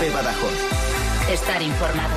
Renfe Badajoz. Estar informado.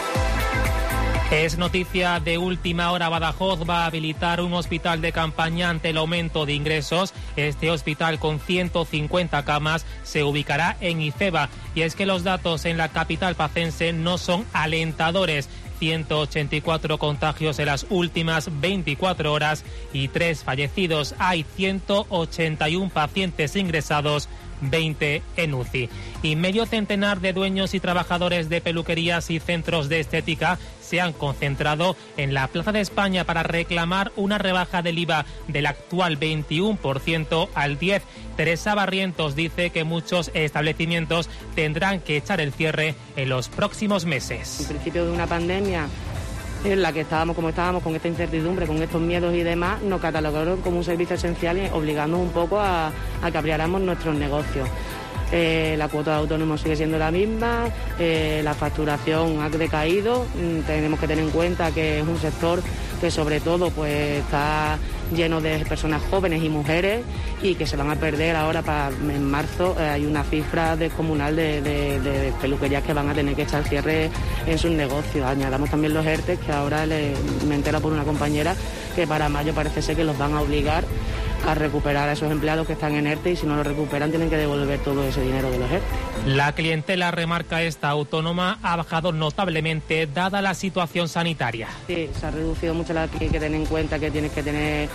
Es noticia de última hora. Badajoz va a habilitar un hospital de campaña ante el aumento de ingresos. Este hospital con 150 camas se ubicará en Ifeba. Y es que los datos en la capital pacense no son alentadores. 184 contagios en las últimas 24 horas y 3 fallecidos. Hay 181 pacientes ingresados, 20 en UCI. Y medio centenar de dueños y trabajadores de peluquerías y centros de estética se han concentrado en la Plaza de España para reclamar una rebaja del IVA del actual 21% al 10%. Teresa Barrientos dice que muchos establecimientos tendrán que echar el cierre en los próximos meses. En principio de una pandemia en la que estábamos con esta incertidumbre, con estos miedos y demás, nos catalogaron como un servicio esencial y obligándonos un poco a que abriéramos nuestros negocios. La cuota de autónomos sigue siendo la misma, la facturación ha decaído, tenemos que tener en cuenta que es un sector que sobre todo pues está lleno de personas jóvenes y mujeres y que se van a perder ahora en marzo. Hay una cifra descomunal de peluquerías que van a tener que echar cierre en sus negocios. Añadamos también los ERTE, que ahora me entero por una compañera que para mayo parece ser que los van a obligar a recuperar a esos empleados que están en ERTE y si no lo recuperan tienen que devolver todo ese dinero de los ERTE. La clientela, remarca esta autónoma, ha bajado notablemente dada la situación sanitaria. Sí, se ha reducido mucho. Hay que tener en cuenta que tienes que tener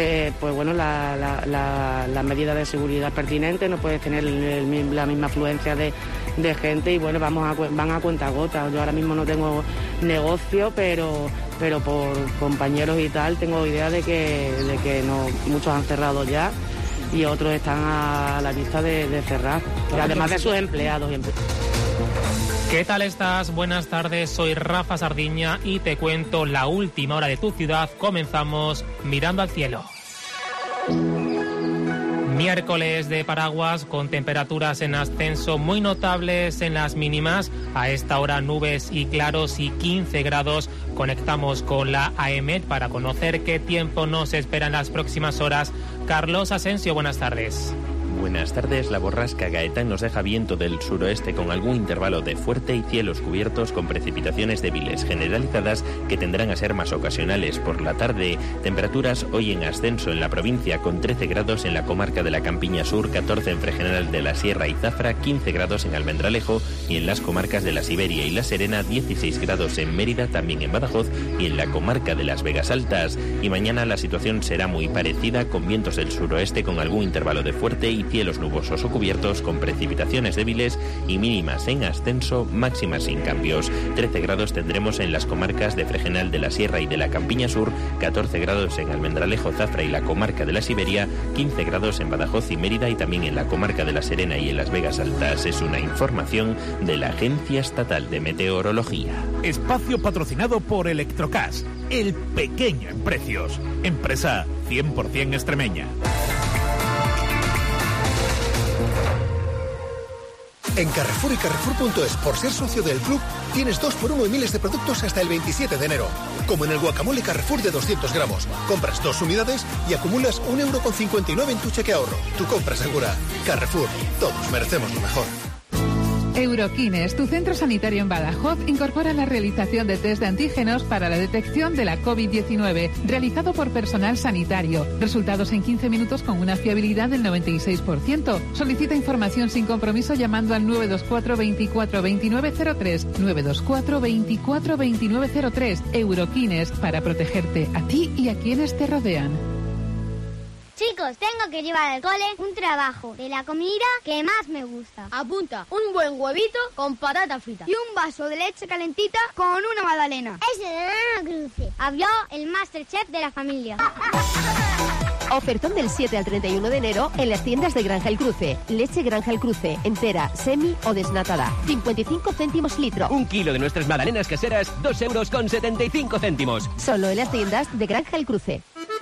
las medidas de seguridad pertinentes, no puedes tener la misma afluencia de gente y bueno, van a cuentagotas. Yo ahora mismo no tengo negocio, pero por compañeros y tal tengo idea de que no, muchos han cerrado ya y otros están a la vista de cerrar, además de sus empleados. ¿Qué tal estás? Buenas tardes, soy Rafa Sardiña y te cuento la última hora de tu ciudad. Comenzamos mirando al cielo. Miércoles de paraguas con temperaturas en ascenso muy notables en las mínimas. A esta hora nubes y claros y 15 grados. Conectamos con la AEMET para conocer qué tiempo nos espera en las próximas horas. Carlos Asensio, buenas tardes. Buenas tardes. La borrasca Gaetán nos deja viento del suroeste con algún intervalo de fuerte y cielos cubiertos con precipitaciones débiles generalizadas que tendrán a ser más ocasionales por la tarde. Temperaturas hoy en ascenso en la provincia con 13 grados en la comarca de la Campiña Sur, 14 en Fregenal de la Sierra y Zafra, 15 grados en Almendralejo y en las comarcas de la Siberia y la Serena, 16 grados en Mérida, también en Badajoz y en la comarca de las Vegas Altas. Y mañana la situación será muy parecida con vientos del suroeste con algún intervalo de fuerte y cielos nubosos o cubiertos con precipitaciones débiles y mínimas en ascenso, máximas sin cambios. 13 grados tendremos en las comarcas de Fregenal de la Sierra y de la Campiña Sur, 14 grados en Almendralejo, Zafra y la comarca de la Siberia, 15 grados en Badajoz y Mérida y también en la comarca de la Serena y en las Vegas Altas. Es una información de la Agencia Estatal de Meteorología. Espacio patrocinado por Electrocas, el pequeño en precios. Empresa 100% extremeña. En Carrefour y Carrefour.es, por ser socio del club, tienes 2x1 en miles de productos hasta el 27 de enero. Como en el guacamole Carrefour de 200 gramos. Compras 2 unidades y acumulas 1,59 € en tu cheque ahorro. Tu compra segura. Carrefour. Todos merecemos lo mejor. Euroquines, tu centro sanitario en Badajoz, incorpora la realización de test de antígenos para la detección de la COVID-19, realizado por personal sanitario. Resultados en 15 minutos con una fiabilidad del 96%. Solicita información sin compromiso llamando al 924 24 2903. 924 24 2903. Euroquines, para protegerte a ti y a quienes te rodean. Chicos, tengo que llevar al cole un trabajo de la comida que más me gusta. Apunta, un buen huevito con patata frita y un vaso de leche calentita con una magdalena. Ese de Granja Cruce. Habló el Masterchef de la familia. Ofertón del 7 al 31 de enero en las tiendas de Granja El Cruce. Leche Granja El Cruce, entera, semi o desnatada. 55 céntimos litro. 1 kilo de nuestras magdalenas caseras, 2,75 €. Solo en las tiendas de Granja El Cruce.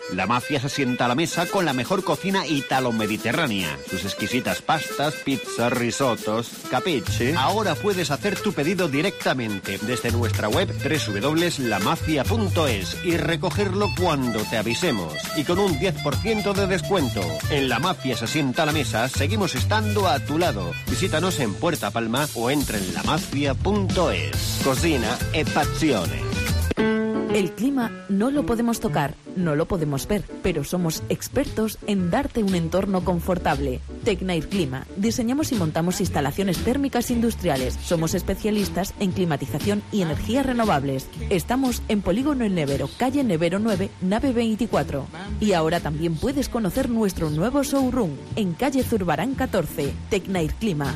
La Mafia se sienta a la mesa con la mejor cocina italo-mediterránea. Sus exquisitas pastas, pizzas, risotos, capiche. Ahora puedes hacer tu pedido directamente desde nuestra web www.lamafia.es y recogerlo cuando te avisemos. Y con un 10% de descuento. En La Mafia se sienta a la mesa, seguimos estando a tu lado. Visítanos en Puerta Palma o entra en lamafia.es. Cocina e passione. El clima no lo podemos tocar, no lo podemos ver, pero somos expertos en darte un entorno confortable. Tecnair Clima. Diseñamos y montamos instalaciones térmicas industriales. Somos especialistas en climatización y energías renovables. Estamos en Polígono El Nevero, calle Nevero 9, nave 24. Y ahora también puedes conocer nuestro nuevo showroom en calle Zurbarán 14. Tecnair Clima.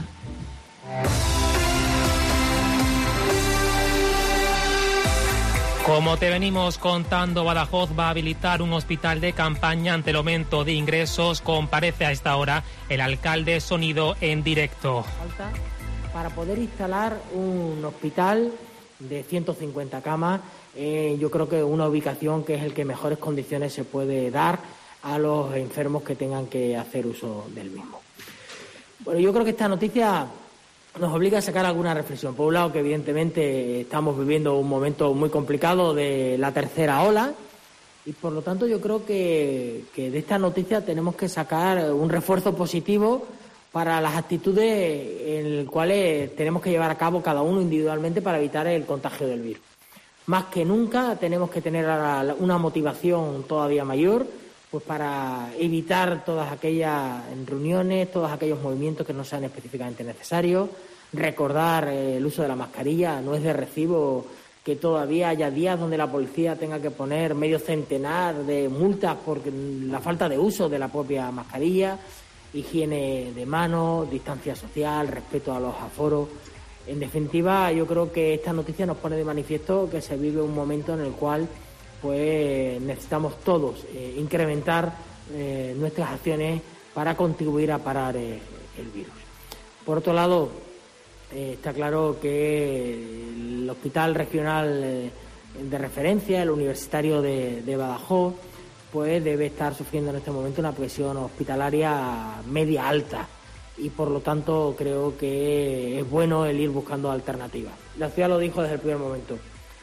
Como te venimos contando, Badajoz va a habilitar un hospital de campaña ante el aumento de ingresos. Comparece a esta hora el alcalde Sonido en directo. Para poder instalar un hospital de 150 camas, yo creo que una ubicación que es el que mejores condiciones se puede dar a los enfermos que tengan que hacer uso del mismo. Bueno, yo creo que esta noticia nos obliga a sacar alguna reflexión. Por un lado, que evidentemente estamos viviendo un momento muy complicado de la tercera ola y por lo tanto yo creo que de esta noticia tenemos que sacar un refuerzo positivo para las actitudes en las cuales tenemos que llevar a cabo cada uno individualmente para evitar el contagio del virus. Más que nunca tenemos que tener una motivación todavía mayor pues para evitar todas aquellas reuniones, todos aquellos movimientos que no sean específicamente necesarios, recordar el uso de la mascarilla. No es de recibo que todavía haya días donde la policía tenga que poner medio centenar de multas por la falta de uso de la propia mascarilla, higiene de manos, distancia social, respeto a los aforos. En definitiva, yo creo que esta noticia nos pone de manifiesto que se vive un momento en el cual pues necesitamos todos incrementar nuestras acciones para contribuir a parar el virus. Por otro lado, está claro que el Hospital Regional de Referencia, el Universitario de Badajoz, pues debe estar sufriendo en este momento una presión hospitalaria media alta y por lo tanto creo que es bueno el ir buscando alternativas. La ciudad lo dijo desde el primer momento.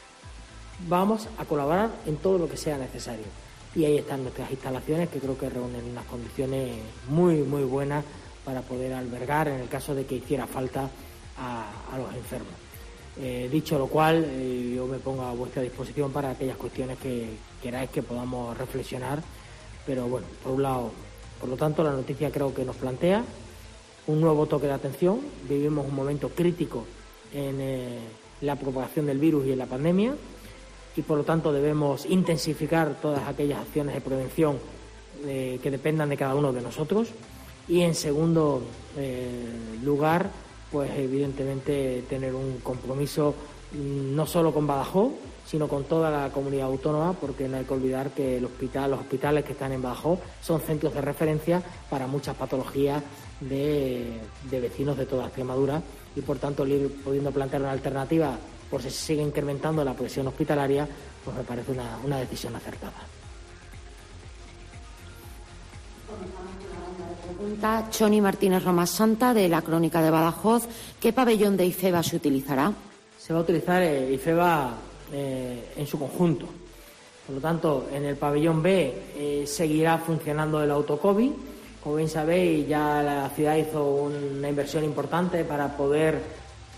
Vamos a colaborar en todo lo que sea necesario. Y ahí están nuestras instalaciones que creo que reúnen unas condiciones muy, muy buenas para poder albergar en el caso de que hiciera falta a los enfermos. Dicho lo cual, yo me pongo a vuestra disposición para aquellas cuestiones que queráis que podamos reflexionar. Pero bueno, por un lado, por lo tanto, la noticia creo que nos plantea un nuevo toque de atención. Vivimos un momento crítico en la propagación del virus y en la pandemia. Y por lo tanto debemos intensificar todas aquellas acciones de prevención que dependan de cada uno de nosotros. Y en segundo lugar, pues evidentemente tener un compromiso no solo con Badajoz, sino con toda la comunidad autónoma, porque no hay que olvidar que los hospitales que están en Badajoz son centros de referencia para muchas patologías de vecinos de toda Extremadura y por tanto el ir pudiendo plantear una alternativa por si se sigue incrementando la presión hospitalaria, pues me parece una decisión acertada. Pregunta Choni Martínez Roma Santa, de la Crónica de Badajoz. ¿Qué pabellón de IFEBA se utilizará? Se va a utilizar IFEBA en su conjunto. Por lo tanto, en el pabellón B seguirá funcionando el autocovid. Como bien sabéis, ya la ciudad hizo una inversión importante para poder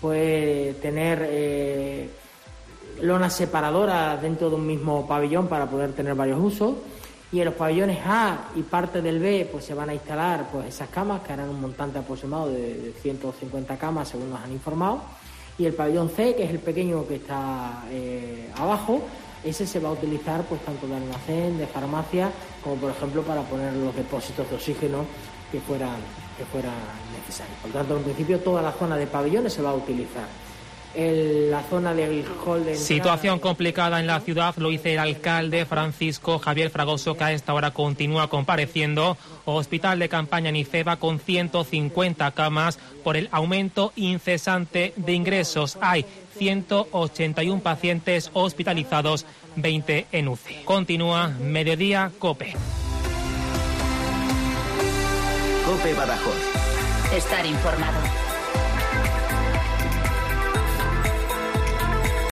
tener lonas separadoras dentro de un mismo pabellón para poder tener varios usos. Y en los pabellones A y parte del B pues se van a instalar pues esas camas que harán un montante aproximado de 150 camas según nos han informado. Y el pabellón C, que es el pequeño que está abajo, ese se va a utilizar pues tanto de almacén, de farmacia, como por ejemplo para poner los depósitos de oxígeno que fueran necesarios. Por lo tanto, en principio toda la zona de pabellones se va a utilizar. la zona del hall de entrada. Situación complicada en la ciudad, lo dice el alcalde Francisco Javier Fragoso, que a esta hora continúa compareciendo. Hospital de campaña en Ifeba con 150 camas por el aumento incesante de ingresos. Hay 181 pacientes hospitalizados, 20 en UCI. Continúa Mediodía COPE. COPE Badajoz. Estar informado.